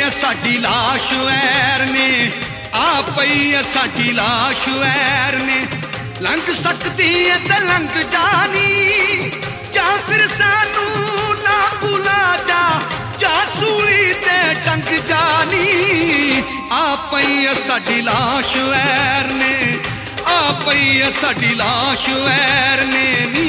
साडी लाश वैर ने, आप ही साडी लाश वैर ने। लंघ सकती है ते लंघ जानी, जा फिर सानू ना भुला जा सूली ते टंग जानी। आप ही साडी लाश वैर ने, आप ही साडी लाश वैर ने नी।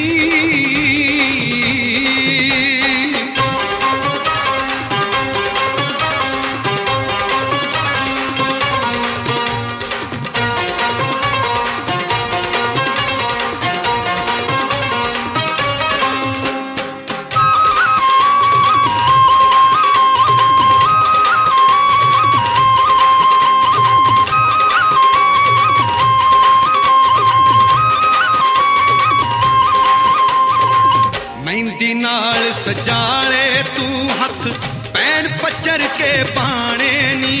मेहंदी नाल सजाले तू हथ पैन पचर के पाने नी।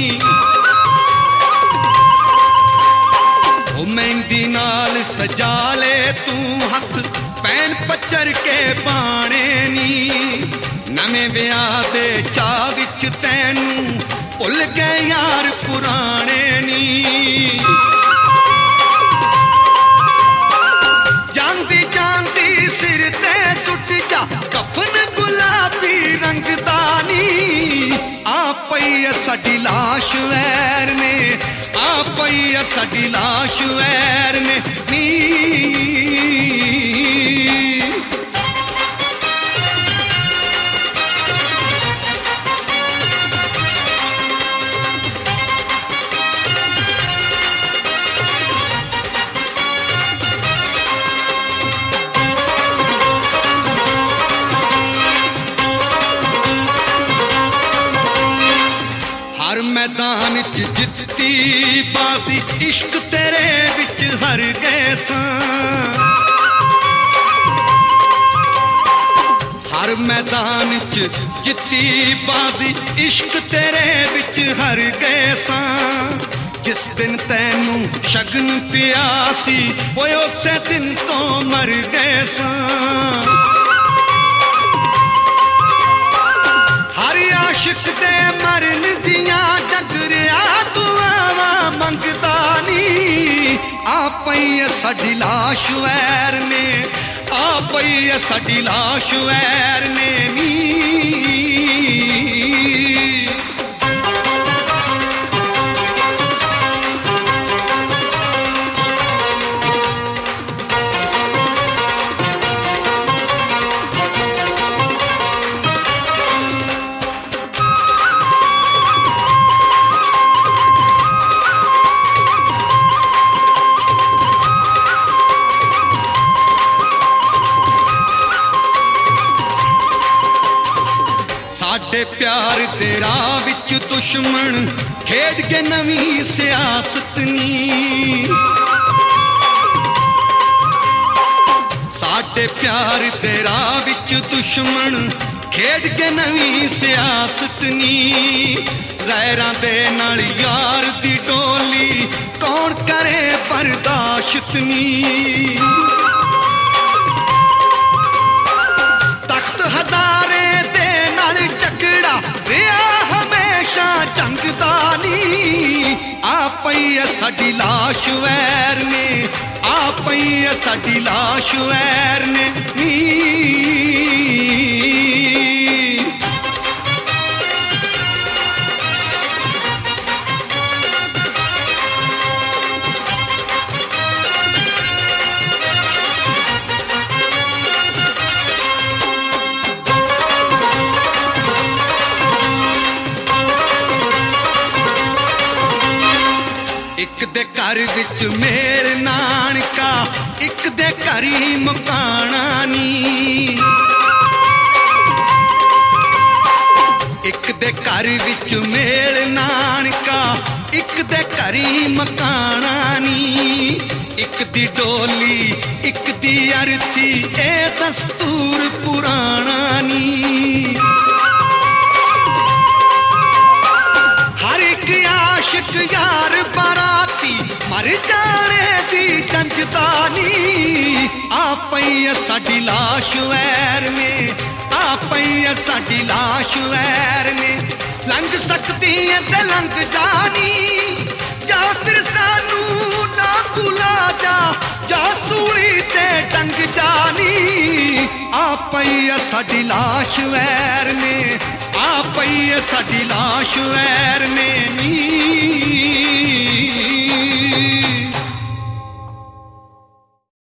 ओ मेहंदी नाल सजाले तू हथ पैन पचर के पाने नी। नवे ब्याह दे चाह विच तैनू भुल गए यार पुराने नी। जानदी जानदी सिर ते टुट जा कफन गुलाबी रंग दानी। आप ही साडी लाश वैर ने, आप ही साडी लाश वैर ने नी। हर मैदान च जित्ती बाजी इश्क तेरे विच हर गए सां। हर मैदान च जित्ती बाजी इश्क तेरे विच हर गए सां। जिस दिन तैनू शगन प्यासी ओए उसे दिन तो मर गए सां। हर आशिक दे मरन दियां जगरिया दुआवां मंगदा नी। आप ही साडी लाश वैर ने, आप ही साडी लाश वैर ने नी। साडे प्यार दे राह विच दुश्मन खेड के नवी सियासत नी। साडे प्यार दे राह विच दुश्मन खेड के नवी सियासत नी। गैरां दे नाल यार दी टोली कौन करे बर्दाश्त नी। तख्त हजारे दे नाल झगड़ा रिया हमेशा जंगदा नी। आप ही साडी लाश वैर ने, आप ही साडी लाश वैर ने नी। एक दे घर विच मेल नानका, एक दे घर ही मुकाना नी। एक दे घर विच मेल नानका, एक दे घर ही मकाना नी। एक दी डोली एक दी अरथी ए दस्तूर पुराना नी। हर एक आशिक यार बाराती मर जाने दी जंजदानी। आप ही साडी लाश वैर ने, आप ही साडी लाश वैर ने। ਲੰਘ ਸਕਦੀ ਏ ਤੇ ਲੰਘ ਜਾਣੀ, ਜਾਂ ਫਿਰ ਸਾਨੂੰ ਨਾ ਭੁਲਾ ਜਾ, ਜਾਂ ਸੂਲੀ ਤੇ ਟੰਗ ਜਾਣੀ। ਆ ਪਈ ਏ ਸਾਡੀ ਲਾਸ਼ ਵੈਰ ਨੇ, ਆ ਪਈ ਏ ਸਾਡੀ ਲਾਸ਼ ਵੈਰ ਨੇ ਨੀ।